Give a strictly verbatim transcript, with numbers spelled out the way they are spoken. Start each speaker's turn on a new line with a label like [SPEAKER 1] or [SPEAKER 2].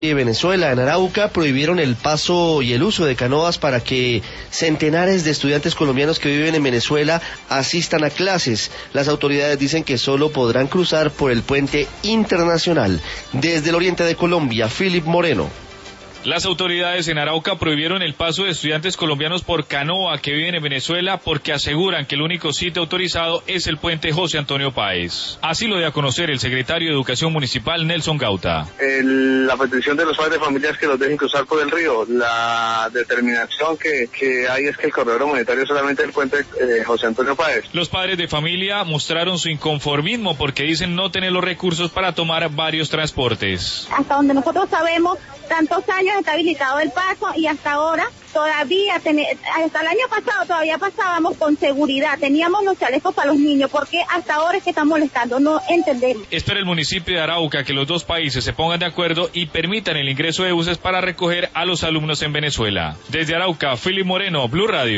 [SPEAKER 1] De Venezuela, en Arauca, prohibieron el paso y el uso de canoas para que centenares de estudiantes colombianos que viven en Venezuela asistan a clases. Las autoridades dicen que solo podrán cruzar por el puente internacional. Desde el oriente de Colombia, Philip Moreno.
[SPEAKER 2] Las autoridades en Arauca prohibieron el paso de estudiantes colombianos por canoa que viven en Venezuela porque aseguran que el único sitio autorizado es el puente José Antonio Páez. Así lo dio a conocer el secretario de Educación Municipal, Nelson Gauta.
[SPEAKER 3] El, la petición de los padres de familia es que los dejen cruzar por el río. La determinación que, que hay es que el corredor humanitario es solamente el puente eh, José Antonio Páez.
[SPEAKER 2] Los padres de familia mostraron su inconformismo porque dicen no tener los recursos para tomar varios transportes.
[SPEAKER 4] Hasta donde nosotros sabemos, tantos años está habilitado el paso y hasta ahora todavía, ten, hasta el año pasado todavía pasábamos con seguridad, teníamos los chalecos para los niños, porque hasta ahora es que están molestando, no entendemos.
[SPEAKER 2] Espera el municipio de Arauca que los dos países se pongan de acuerdo y permitan el ingreso de buses para recoger a los alumnos en Venezuela. Desde Arauca, Philip Moreno, Blue Radio.